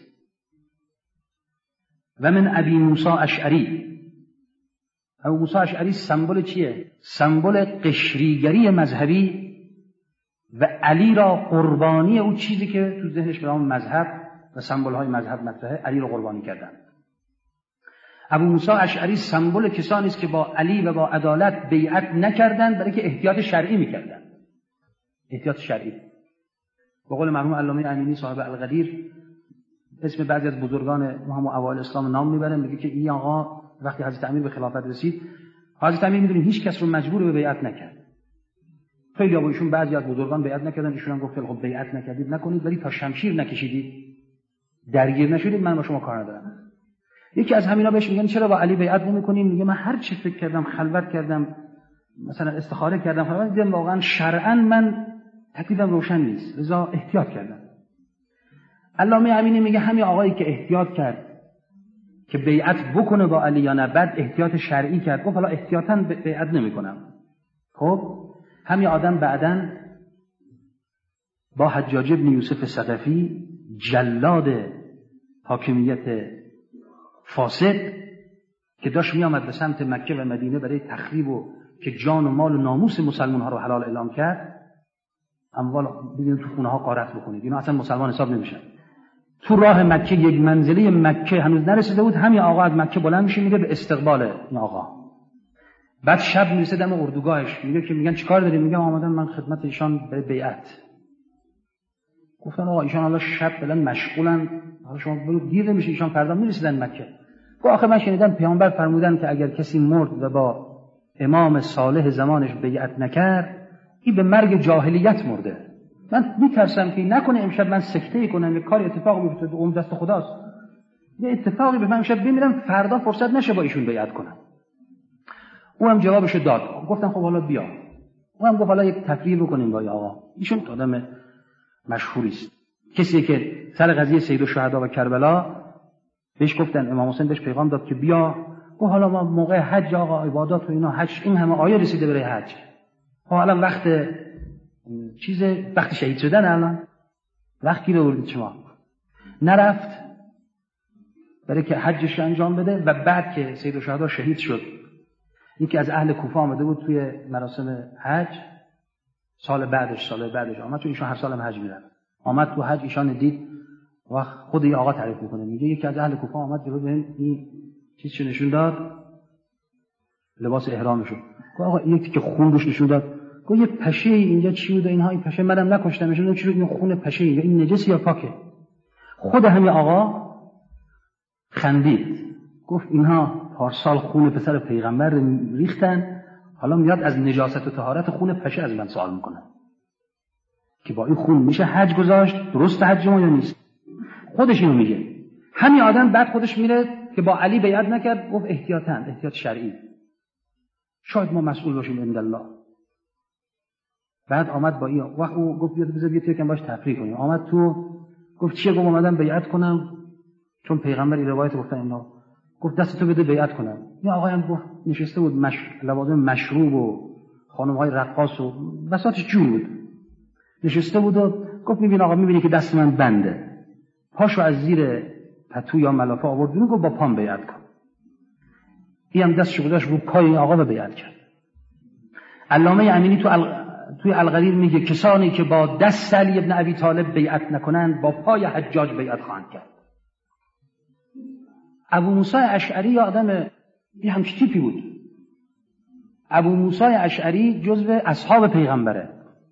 و من ابی موسی اشعری، ابو موسی اشعری سمبل چیه؟ سمبل قشریگری مذهبی و علی را قربانی اون چیزی که تو ذهنش به نام مذهب و سمبل های مذهب مطرحه، علی را قربانی کردن. ابو موسی اشعری سمبل کسانی است که با علی و با عدالت بیعت نکردند، برای که احتیاط شرعی میکردند. احتیاط شرعی. به قول مرحوم علامه امینی صاحب القدیر، اسم بعضی از بزرگان ما هم اوایل اسلام نام میبرن، میگه که این آقا وقتی حضرت امیر به خلافت رسید، حضرت امیر میدونید هیچ کس رو مجبور به بیعت نکرد. خیلی با ایشون بعضی از بزرگان بیعت نکردن، ایشون هم گفت خب بیعت نکردید نکنید، ولی تا شمشیر نکشیدید، درگیر نشدید، من با شما کار ندارم. یکی از همینا بهش میگن چرا با علی بیعت نمی‌کنیم؟ میگه من هر چی فکر کردم، خلوت کردم، مثلا استخاره کردم، فهمیدم دیدم واقعا شرعاً من تکلیفم روشن نیست، لذا احتیاط کردم. علامه امینی میگه همین آقایی که احتیاط کرد که بیعت بکنه با علی یا نه، بعد احتیاط شرعی کرد، گفت حالا احتیاطاً بیعت نمی‌کنم. خب همین آدم بعداً با حجاج بن یوسف ثقفی، جلاد حاکمیت فاسد که داشت می آمد به سمت مکه و مدینه برای تخریب و که جان و مال و ناموس مسلمان ها رو حلال اعلام کرد، اموال بگیرید تو خونه ها غارت بکنید، اینا اصلا مسلمان حساب نمیشن. تو راه مکه، یک منزله مکه هنوز نرسیده بود، همین آقا از مکه بلند میشه میره به استقبال این آقا. بعد شب میرسه دم اردوگاهش، میگه که میگن چیکار داری؟ میگم آمدم من خدمت ایشان برای بیعت. گفتن آقا ایشان حالا شب بلند مشغولن، حالا شما برو، دیر نمیشه، ایشان فردا میرسیدن مکه. گفت آخه من شنیدم پیامبر فرمودن که اگر کسی مرد و با امام صالح زمانش بیعت نکرد، این به مرگ جاهلیت مرده. من میترسم که نکنه امشب من سکته کنم، یک کاری اتفاق بیفته، اون دست خداست، یه اتفاقی به من امشب بمیرم، فردا فرصت نشه با ایشون بیعت کنم. او هم جوابشو داد. گفتم خب حالا بیا. او هم گفت حالا یک تقریر بکنیم با آقا. ایشون آدم مشهوری است، کسی که سر قضیه سید الشهدا و کربلا بهش گفتن، امام حسین بهش پیغام داد که بیا. گفت حالا ما موقع حج آقا، عبادات و اینا، حج این همه آیه رسیده برای حج، حالا وقت وقتی شهید شدن، الان وقتی رو بردید شما. نرفت برای که حجش رو انجام بده. و بعد که سید الشهدا شهید شد، یکی از اهل کوفه آمده بود توی مراسم حج، سال بعدش آمد، چون ایشون هر سال هم حج میرن، آمد تو حج، ایشان دید و خود این آقا تعریف میکنه، میگه یکی از اهل کوفه آمد جلو بهم این چیزشو نشون داد، لباس احرامشو. گفت آقا این یکی که خون روش نشون داد. گفت یه پشه اینجا چی بود؟ اینها این پشه منم نکشتم، نشون داد چی بود؟ این خون پشه، یا این نجس یا پاکه؟ خود همین آقا خندید، گفت اینها پارسال خون پسر پیغمبر ریختن، حالا میاد از نجاست و طهارت خون پشه از من سوال میکنه که با این خون میشه حج گذاشت؟ درست حج ما یا نیست؟ خودش اینو میگه. همین آدم بعد خودش میره که با علی بیعت نکرد، گفت احتیاط شرعی، شاید ما مسئول باشیم عند الله. بعد آمد با این وقت او گفت بذار بیا تو یکم باش تفریح کنیم. آمد تو گفت چیه؟ گفت اومدم بیعت کنم چون پیغمبر این روایت گفتن اینا. گفت دستتو بده بیعت کنم. یه آقای هم نشسته بود لوازم مشروب و خانم‌های رقاص و بساطش جور بود نشسته بود و گفت میبین آقا، میبینی که دست من بنده، پاشو از زیر پتو یا ملافه آورد بیرون، گفت با پام بیعت کن. این هم دستشو گذاشت رو پای این آقا و بیعت کرد. علامه امینی توی الغریر میگه کسانی که با دست علی ابن ابی طالب بیعت نکنند با پای حجاج بیعت خواهند کرد. ابو موسی اشعری یا آدم یه همچین تیپی بود. ابو موسی اشعری جزو اصحاب پیغمبره.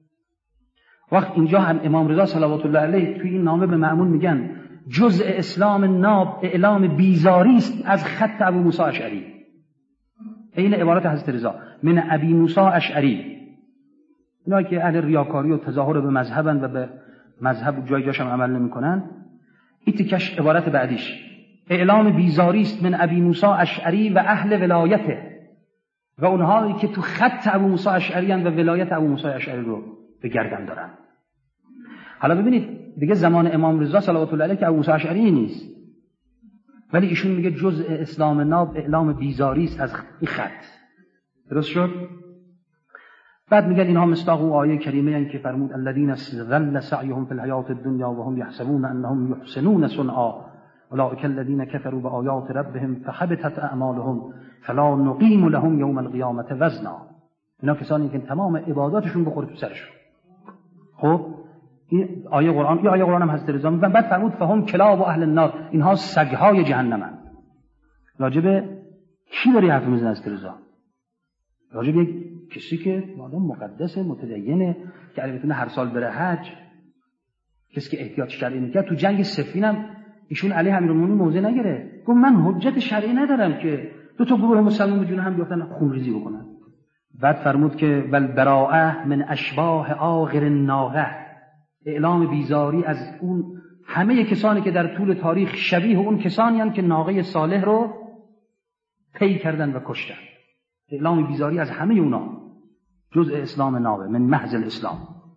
وقت اینجا هم امام رضا صلوات الله علیه توی این نامه به مأمون میگن جزء اسلام ناب اعلام بیزاری است از خط ابو موسی اشعری. این عبارت حضرت رضا من ابی موسی اشعری. اینا که اهل ریاکاری و تظاهر به مذهبن و به مذهب جای جاش هم عمل نمیکنن، این تیکش عبارت بعدیش اعلام بیزاری است من ابی موسی اشعری و اهل ولایته، و اونهایی که تو خط ابو موسی اشعری و ولایت ابو موسی اشعری رو به گردن دارن. حالا ببینید دیگه زمان امام رضا صلوات الله علیه که ابو موسی اشعری نیست، ولی ایشون میگه جزء اسلام ناب اعلام بیزاری است از این خط. درست شد؟ بعد میگن اینها مصداق اون آیه کریمه ان که فرمود الذين ظل سعيهم في الحياة الدنيا وهم يحسبون انهم يحسنون صنعا اولئك الذين كفروا بآيات ربهم فحبطت اعمالهم فلا نقيم لهم يوم القيامة وزنا. اینا کسانی که تمام عباداتشون بخوره تو سرشون. خب این آیه قرآن هم حضرت رضا میگن. بعد فرمود فهم کلاب و اهل النار، اینها سگهای جهنمن. راجب کی داری حرف میزنه حضرت رضا؟ راجب یک کسی که آدم مقدسه، متدینه، که البته هر سال بره حج، کسی که احتیاط شرعی نکرد. تو جنگ صفین هم ایشون علی امیرالمومنین موضع نگرفت، گفت من حجت شرعی ندارم که دو تا گروه مسلمان جون هم بیافتن خونریزی بکنن. بعد فرمود که والبراءه من اشباه آخر الناقه، اعلام بیزاری از اون همه کسانی که در طول تاریخ شبیه اون کسانی هستند که ناقه صالح رو پی کردن و کشتن. اعلام بیزاری از همه اونا، جزء اسلام نابه من محض الاسلام.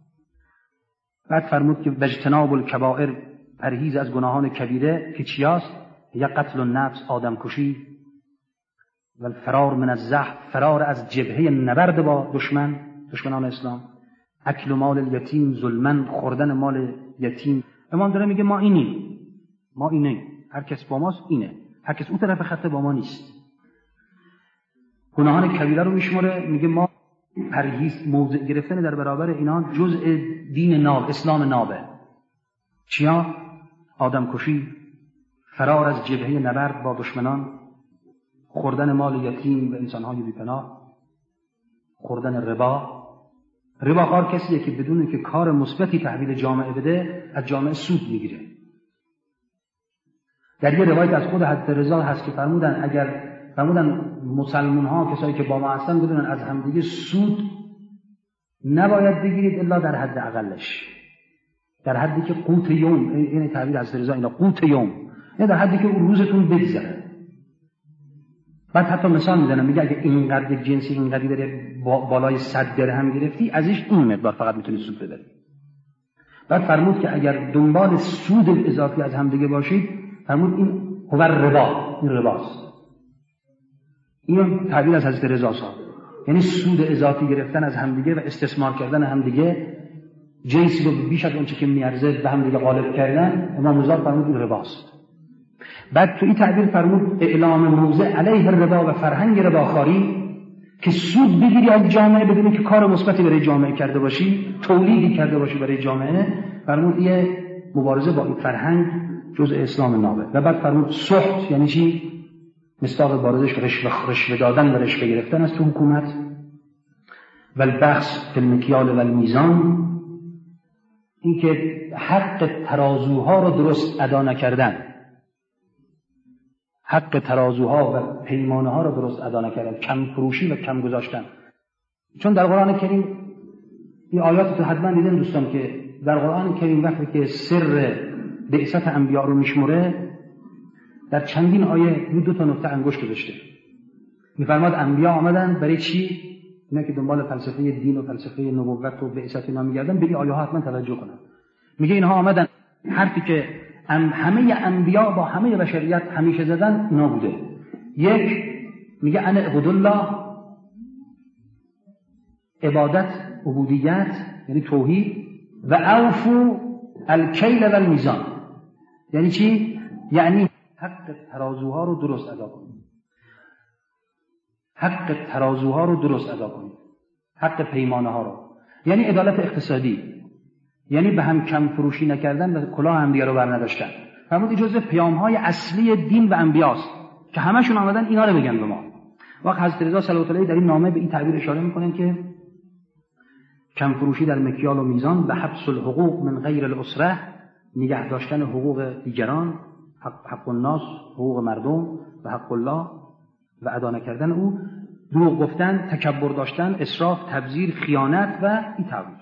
بعد فرمود که اجتناب الکبائر، پرهیز از گناهان کبیره که چیاست؟ یا قتل النفس، آدم کشی، و الفرار من الزحف، فرار از جبهه نبرد با دشمنان اسلام، اکل مال الیتیم ظلمن، خوردن مال یتیم. امام داره میگه ما اینیم، هر کس با ماست اینه، هر کس اون طرف خط با ما نیست. گناهان کبیره رو میشماره، میگه ما پرهیز موضع گرفتن در برابر اینا جزء دین ناب، اسلام نابه. چیا؟ آدم کشی، فرار از جبهه نبرد با دشمنان، خوردن مال یتیم و انسانهای بی‌پناه، خوردن ربا کار کسیه که بدون که کار مثبتی تحویل جامعه بده از جامعه سود میگیره. در یه روایت از خود حضرت رضا هست که فرمودن مسلمان ها، کسایی که با ما هستن، بدونن از همدیگه سود نباید بگیرید الا در حد اقلش، در حدی که قوت یوم، این تعبیر حضرت رضا اینا، قوت یوم، یعنی در حدی که اون روزتون بگذره. بعد حتی مثال میزنم، میگه اگه اینقدر جنسی اینقدری داره بالای 100 درهم گرفتی، ازش این مقدار فقط میتونی سود ببری. بعد فرمود که اگر دنبال سود اضافی از همدیگه باشید، فرمود این هو ربا، این رباست. این تعبیر از حضرت رضا صاحب، یعنی سود اضافی گرفتن از همدیگه و استثمار کردن همدیگه، جنسی رو بیش از اون چیزی که میارزه به همدیگه غالب کردن. امام رضا فرمود این رباست. بعد تو این تعبیر فرمود اعلام موضع علیه الربا و فرهنگ رباخواری، که سود بگیری از جامعه بدونی که کار مثبتی برای جامعه کرده باشی، تولیدی کرده باشی برای جامعه. فرمود یه مبارزه با این فرهنگ جزء اسلام نابه. و بعد فرمود سخط یعنی چی؟ مصداق بارزش رشوه دادن و رشوه گرفتن از تو حکومت. و البخس فی المکیال و المیزان، این که حق ترازوها رو درست ادا نکردن، حق ترازوها و پیمانه ها رو درست ادا نکردن، کم فروشی و کم گذاشتن. چون در قرآن کریم این آیات تو حتما دیدن دوستان که در قرآن کریم وقتی که سر بعثت انبیاء رو میشمره، در چندین آیه دو تا نقطه انگشت گذاشته. میفرماد انبیاء آمدن برای چی؟ اینا که دنبال فلسفه دین و فلسفه نبوت و بعثت اینا میگردن، به این آیه ها حتما توجه کنن. میگه اینها آمدن، حرفی که همه انبیاء با همه بشریت همیشه زدن اینا بوده یک میگه انا عبد الله، عبادت، عبودیت یعنی توحید، و اوفو الکیل و المیزان یعنی چی؟ یعنی حق ترازوها رو درست ادا کنید، حق ترازوها رو درست ادا کنید، حق پیمانه ها رو، یعنی عدالت اقتصادی، یعنی به هم کم فروشی نکردن و کلاه هم دیگه رو بر نداشتن. فرمود جزء پیام‌های اصلی دین و انبیاست که همشون آمدن اینا رو بگن به ما. وقت حضرت رضا صلوات الله در این نامه به این تعبیر اشاره میکنن که کم فروشی در مکیال و میزان و حبس الحقوق من غیر الاسره، نگه داشتن حقوق دیگران، حق الناس، حقوق مردم و حق الله و ادا نکردن او، دروغ گفتن، تکبر داشتن، اسراف، تبذیر، خیانت و این تعبیر.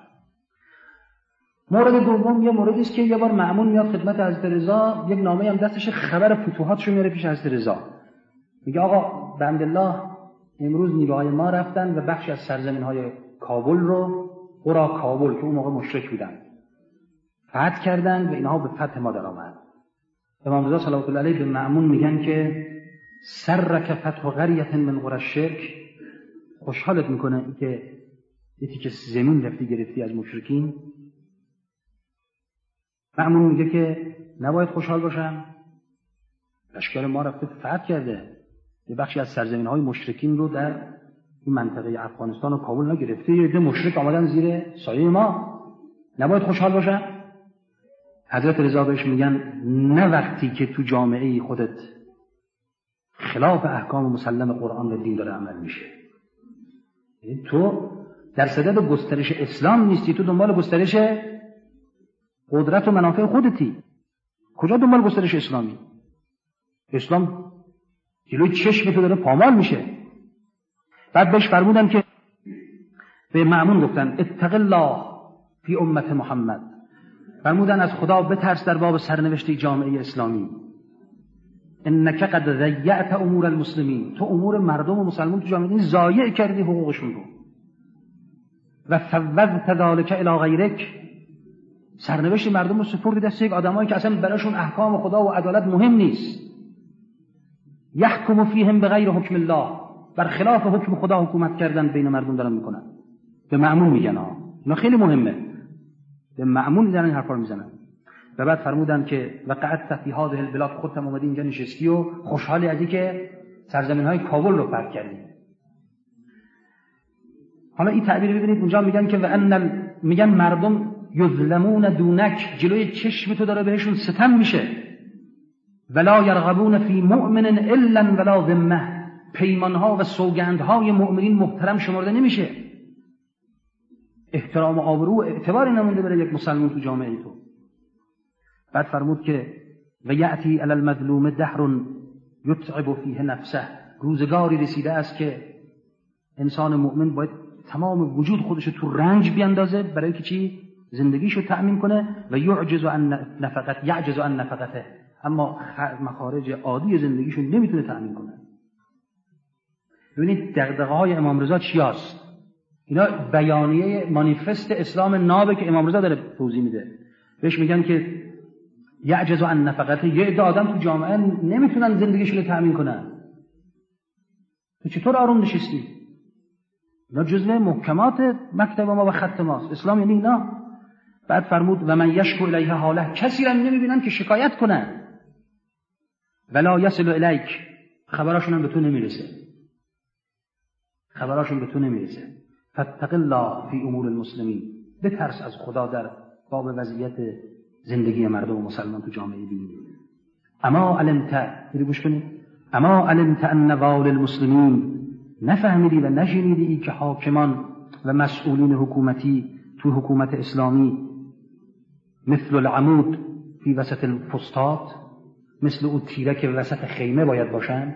مورد دوم یه موردی است که یه بار مأمون میاد خدمت حضرت رضا، یک نامه هم دستش، خبر فتوحاتشو میاره پیش حضرت رضا، میگه آقا بحمدالله امروز نیروهای ما رفتن و بخشی از سرزمین‌های کابل رو، قرا کابل که اون موقع مشرک بودن، فتح کردن و اینها به فتح ما در آمد. امام رضا صلوات الله علیه به مأمون میگن که سرک فتح قریة من قری الشرک، خوشحالت میکنه که یه تیکه زمین رفتی گرفتی از مشرکین؟ مأمون میگه که نباید خوشحال باشم، لشکر ما رفته فتح کرده، یه بخشی از سرزمین‌های مشرکین رو در این منطقه افغانستان و کابل نگرفته، یه عده مشرک آمدن زیر سایه ما، نباید خوشحال باشم؟ حضرت رضا بهش میگن نه وقتی که تو جامعه خودت خلاف احکام مسلم قرآن و دین داره عمل میشه. تو در صدد گسترش اسلام نیستی، تو دنبال گسترش قدرت و منافع خودتی. کجا دنبال گسترش اسلامی؟ اسلام جلوی چشم تو داره پامال میشه. بعد بهش فرمودن که به مأمون گفتن اتق الله فی امت محمد، فرمودن از خدا بترس در باب سرنوشت جامعه اسلامی. انک قد ضیعت امور المسلمین، تو امور مردم و مسلمان تو جامعه ضایع کردی حقوقشون رو. و فوضت ذلک الی غیرک، سرنوشت مردم رو سپردی دست یک آدمایی که اصلا براشون احکام خدا و عدالت مهم نیست. یحکم فیهم بغیر حکم الله، بر خلاف حکم خدا حکومت کردن بین مردم دارن میکنن. به مأمون میگن اینا خیلی مهمه، به مأمون دارن این حرفا رو میزنن. و بعد فرمودن که وقعت فی هذه البلاد، خودت اومدی اینجا نشستی و خوشحالی از اینکه سرزمین‌های کابل رو فتح کردی. حالا این تعبیر ببینید اونجا میگن که میگن مردم یظلمون دونک، جلوی چشم تو داره بهشون ستم میشه. ولا یرغبون فی مؤمن الا ولا ذمه، پیمانها و سوگندهای مؤمنین محترم شمرده نمیشه. احترام و آبرو و اعتباری نمونده برای یک مسلمان تو جامعه تو. بعد فرمود که و یأتی علی المظلوم دهر یتعب فیه نفسه، روزگاری رسیده است که انسان مؤمن باید تمام وجود خودش تو رنج بیاندازه برای که چی؟ زندگیشو تأمین کنه. و یعجز عن نفقته، اما مخارج عادی زندگیشو نمیتونه تأمین کنه. ببینید دغدغه‌های امام رضا چی است؟ اینا بیانیه مانیفست اسلام نابه که امام رضا داره توضیح میده. بهش میگن که یعجز عن نفقته، یه عده آدم تو جامعه نمیتونن زندگیشون رو تأمین کنن. تو چطور آروم نشستی؟ اینا جزء محکمات مکتب ما و خط ماست. اسلام یعنی اینا. بعد فرمود و من یشکو الیه حاله، کسی را نمیبینن که شکایت کنن. ولا یصل الیک، خبراشون هم به تو نمیرسه. خبراشون به تو نمیرسه. فاتق الله فی امور المسلمین، بترس از خدا در باب وضعیت زندگی مردم و مسلمان تو جامعه دینی. اما علمت، گوش کنید، اما علمت ان وال المسلمین، نفهمیدی و نشنیدی که حاکمان و مسئولین حکومتی تو حکومت اسلامی مثل العمود فی وسط الفسطاط، مثل اون تیره که وسط خیمه باید باشن.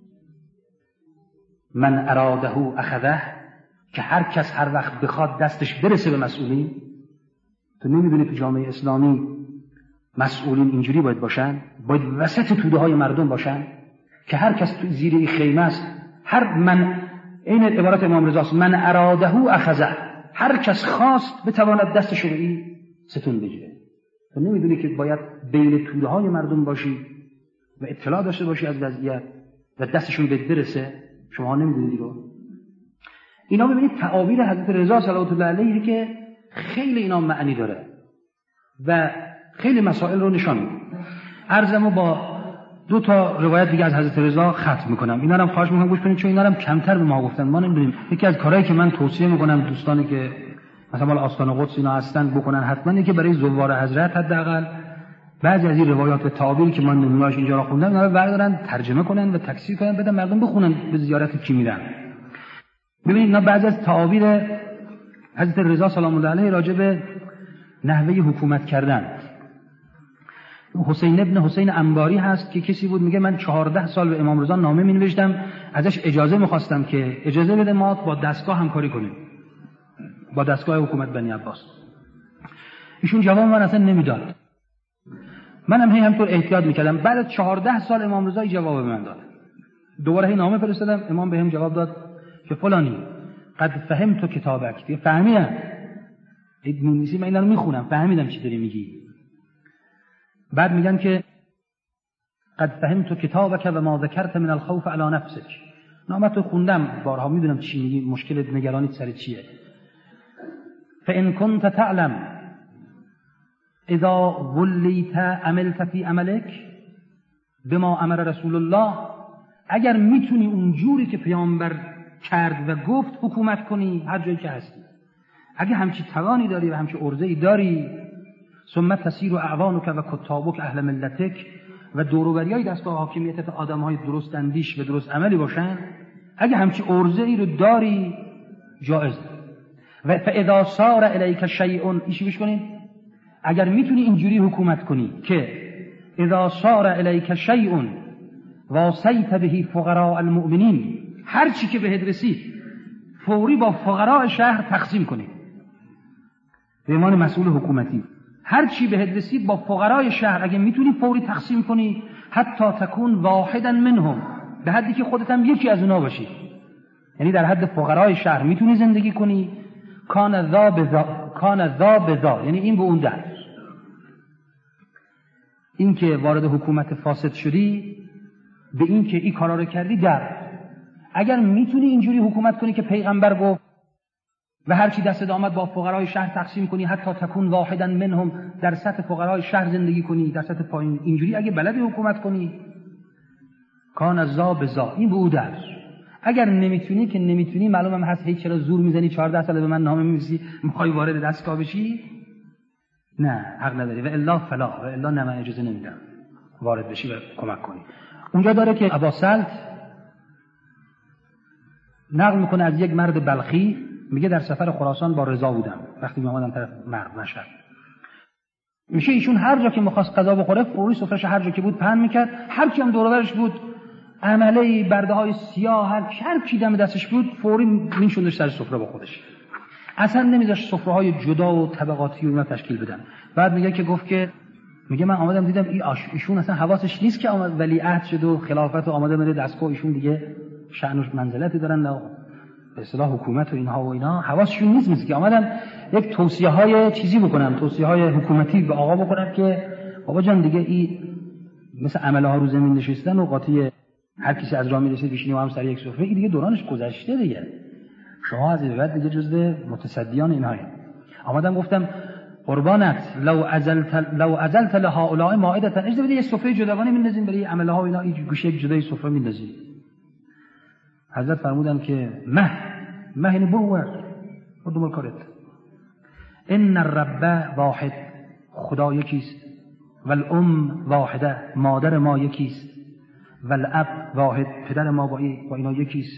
من اراده اخذه، که هر کس هر وقت بخواد دستش برسه به مسئولین. تو نمیدونی تو جامعه اسلامی مسئولین اینجوری باید باشن، باید وسط توده های مردم باشن که هر کس تو زیر این خیمه است، این عبارت امام رضاست، من اراده اخذه، هر کس خواست بتواند دستش رو به این ستون بگیره. تو نمیدونی که باید بین توده های مردم باشی و اطلاع داشته باشی از وضعیت و دستشون بهت برسه، شما نمیدونید رو. اینا ببینید تعابیر حضرت رضا صلوات الله علیه که خیلی اینا معنی داره و خیلی مسائل رو نشان میده. عرضمو با 2 تا روایت دیگه از حضرت رضا ختم میکنم. اینا رو هم خواهش میکنم گوش کنید چون اینا رو هم کمتر به ما گفتن، ما نمیدونیم. یکی از کارهایی که من توصیه میکنم دوستانی که مثلا مال آستان قدس اینا هستن بکنن حتما، اینه که برای زوار حضرت حداقل بعضی از این روایات و تعابیری که من نمونه‌اش اینجا رو خوندم اینا رو بردارن ترجمه کنن و تفسیر کنن بدن مردم بخونن به زیارت کی میرن. ببینید اینا بعضی از تعابیر حضرت رضا سلام الله علیه راجع به نحوه حکومت کردن. حسین ابن حسین انباری هست که کسی بود میگه من 14 سال به امام رضا نامه می‌نوشتم، ازش اجازه می‌خواستم که اجازه بده ما با دستگاه همکاری کنیم، با دستگاه حکومت بنی عباس. ایشون جواب من اصلا نمیداد. منم همینطور احتیاط میکردم. بعد از 14 سال امام رضا جواب من داد. دوباره این نامه فرستادم، امام بهم جواب داد که فلانی قد فهمت کتابک، دیگه فهمیدم. می‌نویسی من اینا رو میخونم، فهمیدم چی داری میگی. بعد میگن که قد فهمت کتابک و ما ذکرت من الخوف علی نفسک. نامه رو خوندم بارها، میدونم چی میگی، مشکل نگرانی سر چیه. فإن كنت تعلم اذا ولیت عملت فی عملک بما امر رسول الله، اگر میتونی اونجوری که پیامبر کرد و گفت حکومت کنی هر جایی که هستی، اگه همچی توانی داری و همچی عرضه‌ای داری، ثم تسیر اعوانک و کتابک اهل ملتک، و دوروبریای دستگاه حاکمیت آدم‌های درست اندیش و درست عملی باشن، اگه همچی عرضه‌ای رو داری جایز. و فاذا صار الیک شیء، ایشی بش کنین، اگر میتونی اینجوری حکومت کنی که اذا صار الیک شیء واسیت به فقراء المؤمنین، هر چی که بهت رسید فوری با فقراء شهر تقسیم کنی. به عنوان مسئول حکومتی هر چی بهت رسید با فقراء شهر اگه میتونی فوری تقسیم کنی، حتی تکون واحدا منهم، به حدی که خودت هم یکی از اونا باشی، یعنی در حد فقراء شهر میتونی زندگی کنی. کان ذا بذا، یعنی این به اون در. این که وارد حکومت فاسد شدی به این که این کارا رو کردی در. اگر میتونی اینجوری حکومت کنی که پیغمبر گفت و هر چی دست آمد با فقرای شهر تقسیم کنی، حتی تکون واحدا منهم، در سطح فقرای شهر زندگی کنی، در سطح پایین، اینجوری اگه بلدی حکومت کنی، کان ذا بذا، این به او در. اگر نمیتونی که نمیتونی، معلومه هست هیچ چرا زور میزنی 14 سال به من نامه می‌نویسی میخوای وارد دستگاه بشی، نه حق نداری. و الا فلا، و الا نه، من اجازه نمیدم وارد بشی و کمک کنی. اونجا داره که ابا سلط نقل میکنه از یک مرد بلخی، میگه در سفر خراسان با رضا بودم وقتی میامدم طرف مشهد. میشه ایشون هر جا که میخواست غذا بخوره فوری سفره‌اش هر جا که بود پهن میکرد، هر کی هم دور و برش بود عمله برده های سیاه، هر کی دم دستش بود فوری میشوندش سر سفره با خودش، اصلا نمیذاش سفره های جدا و طبقاتی رو تشکیل بدن. بعد میگه که گفت که میگه من آمدم دیدم ایشون اصلا حواسش نیست که آمد ولیعهد شد و خلافت و آمده بده دستگاه، ایشون دیگه شأن و منزلتی دارن و به اصطلاح حکومت و اینها و اینا حواسشون نیست که آمدن یک توصیه های چیزی بکنن، توصیه های حکومتی به آقا بکنن که بابا جان دیگه این مثل عمله ها رو زمین نشستن و قاطی هر کسی از راه میرسه بشینه و هم سر یک سفره، این دیگه دورانش گذشته دیگه، شما از این بعد دیگه جزء متصدیان اینایی. آمدم گفتم قربانت لو ازلت لهؤلاء مائدة، اجازه بده یه سفره جداگانه میندازیم برای عمله ها و اینا، این گوشه یک جدای سفره میندازیم. حضرت فرمودن که مه اینو برو دنبال کارت. ان الرب واحد، خدا یکیست، والام واحده، مادر ما یکیست، والاب واحد، پدر ما با اینا یکیست،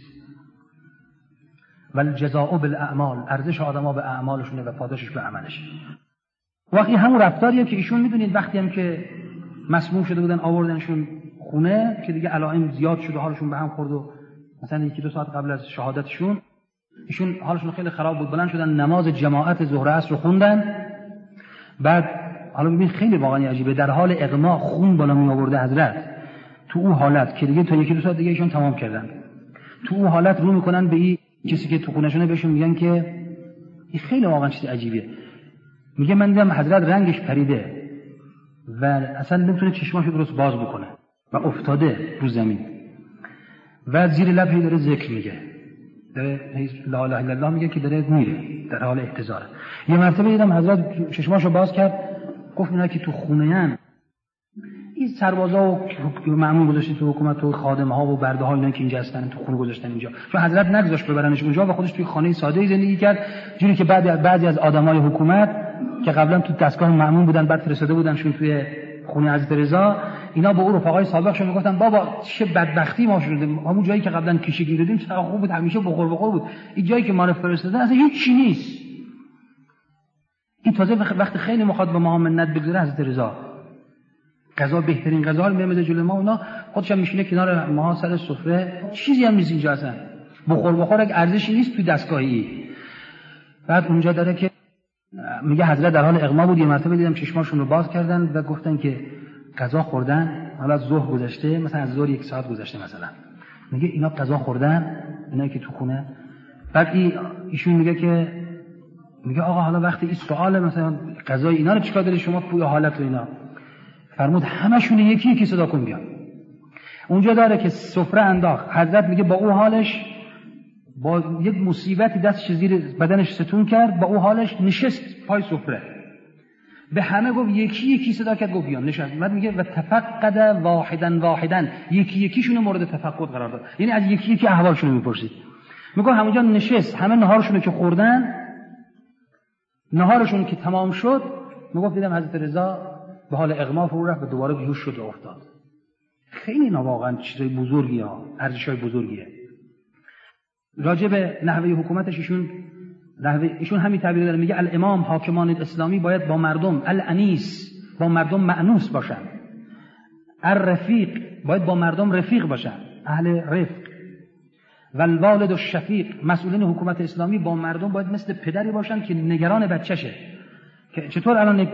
والجزاء بالاعمال، ارزش آدم‌ها به اعمالشونه و پاداشش به عملش. وقتی همون رفتاریه که ایشون میدونید وقتی هم که مسموم شده بودن آوردنشون خونه که دیگه علائم زیاد شد و حالشون به هم خورد و مثلا 1-2 ساعت قبل از شهادتشون ایشون حالشون خیلی خراب بود، بلند شدن نماز جماعت ظهر عصر رو خوندن. بعد حالا ببین خیلی واقعا عجیبه، در حال اغما خون بالا می آورده حضرت، تو اون حالت که دیگه تا 1-2 ساعت دیگه ایشون تمام کردن، تو اون حالت رو میکنن به این کسی که تو خونه‌شونه بهشون میگن که این خیلی واقعا چیز عجیبیه. میگه من دیدم حضرت رنگش پریده و اصلا نمیتونه چشماشو درست باز بکنه و افتاده رو زمین. و زیر لب هی داره ذکر میگه، داره لا اله الا الله میگه که داره میره، در حال احتضاره. یه مرتبه دیدم حضرت چشماشو باز کرد، گفت اینا که تو خونه ان، این سربازا و مأمون گذاشتن تو حکومت و خادمه ها و برده ها اینا که اینجا هستن تو خونه گذاشتن اینجا، چون حضرت نگذاشت ببرنش اونجا و خودش توی خانه ساده‌ای زندگی کرد، جوری که بعضی از آدمای حکومت که قبلا تو دستگاه مأمون بودن بعد فرستاده بودنشون توی خونه حضرت رضا، اینا به اون رفقای سابقشون میگفتن بابا چه بدبختی ما شده، همون جایی که قبلا کیشه گیردیم چقدر خوب بود، همیشه بخور بود، این جایی که ما رو فرستادن اصلا هیچ چی نیست. این تازه وقتی خیلی میخواد به ما منت بگذاره حضرت رضا غذا، بهترین غذا رو میمیزه جلوی ما، اونا خودش هم میشینه کنار ما سر سفره، چیزی هم نیست اینجا اصلا، بخور اگه ارزشی نیست تو دستگاهی. بعد اونجا داره که میگه حضرت در حال اغما بود، یه مرتبه دیدم چشماشون رو باز کردن و گفتن که غذا خوردن، حالا از ظهر گذشته، مثلا از ظهر 1 ساعت گذشته مثلا، میگه اینا غذا خوردن، اینا که تو خونه. بعد ایشون میگه آقا حالا وقتی این سواله مثلا غذای اینا رو چیکار داری شما توی حالت و اینا؟ فرمود همشون یکی صدا کن بیان. اونجا داره که سفره انداخت، حضرت میگه با او حالش با یک مصیبتی دستش زیر بدنش ستون کرد، با او حالش نشست پای سفره، به همه گفت یکی صدا کرد، گفت بیان، نشست. بعد میگه و تفقد واحدا یکیشون مورد تفقد قرار داد، یعنی از یکی احوالشون میپرسید. میگه همونجا نشست، همه نهارشون که خوردن، نهارشون که تمام شد، میگفت دیدم حضرت رضا به حال اغما فرو رفت و دوباره بیهوش شد و افتاد. خیلی اینا واقعا چیزای بزرگی ها، ارزشای بزرگیه. راجع به نحوه حکومتش ایشون همین تعبیر داره، میگه الامام حاکمان اسلامی باید با مردم الانیس، با مردم مأنوس باشن، الرفیق باید با مردم رفیق باشن، اهل رفق، و الوالد الشفیق، مسئولین حکومت اسلامی با مردم باید مثل پدری باشن که نگران بچه‌شه. که چطور الان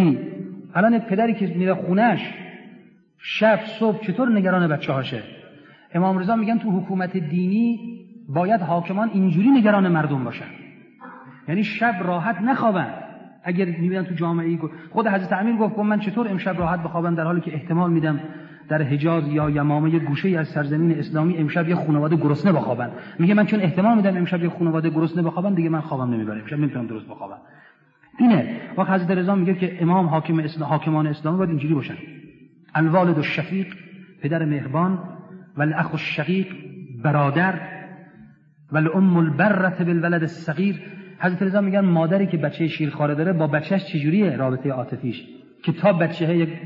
پدری که میره خونه‌اش شب صبح چطور نگران بچه‌هاشه؟ امام رضا میگن تو حکومت دینی باید حاکمان اینجوری نگران مردم باشن، یعنی شب راحت نخوابن. اگر میبینن تو جامعه‌ای، خود حضرت امیر گفت من چطور امشب راحت بخوابم در حالی که احتمال میدم در حجاز یا یمامه یه گوشه‌ای از سرزمین اسلامی امشب یه خانواده گرسنه بخوابن. میگه من چون احتمال میدم امشب یه خانواده گرسنه بخوابن، دیگه من خوابم نمیبره، امشب نمیتونم درست بخوابم. اینه وقت حضرت رضا میگه که امام حاکمان اسلامی باید اینجوری باشن، الوالد الشفیق، پدر مهربان، و الاخ الشقیق، برادر، و الام البرة بالولد الصغیر. حضرت رضا میگن مادری که بچه شیرخواره داره با بچهش چجوریه رابطه عاطفیش، که تا بچه یک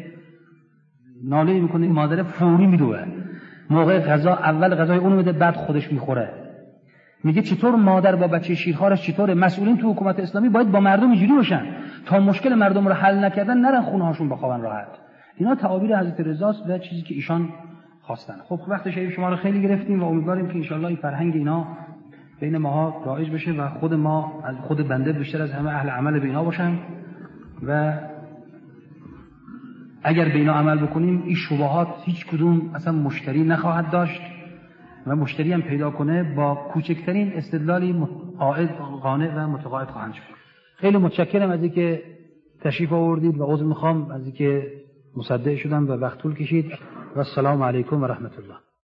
ناله میکنه این مادر فوری میدوه، موقع غذا اول غذای اونو میده بعد خودش میخوره. میگه چطور مادر با بچه شیرخوارش چطوره؟ مسئولین تو حکومت اسلامی باید با مردم اینجوری باشن تا مشکل مردم رو حل نکردن نرن خونه هاشون بخوابن راحت. اینا تعابیر حضرت رضاست و چیزی که ایشان خواستن. خب وقت شریف شما رو خیلی گرفتیم و امیدواریم که ان شاء الله این فرهنگ اینا بین ماها رایج بشه و خود بنده بیشتر از همه اهل عمل به اینا باشن و اگر به اینا عمل بکنیم این شبهات هیچ کدوم اصلا مشتری نخواهد داشت و مشتری هم پیدا کنه با کوچکترین استدلالی قاعد قانع و متقاعد خواهند شد. خیلی متشکرم از اینکه تشریف آوردید و عذر میخوام از اینکه مصدق شدم و وقت طول کشید و السلام علیکم و رحمت الله.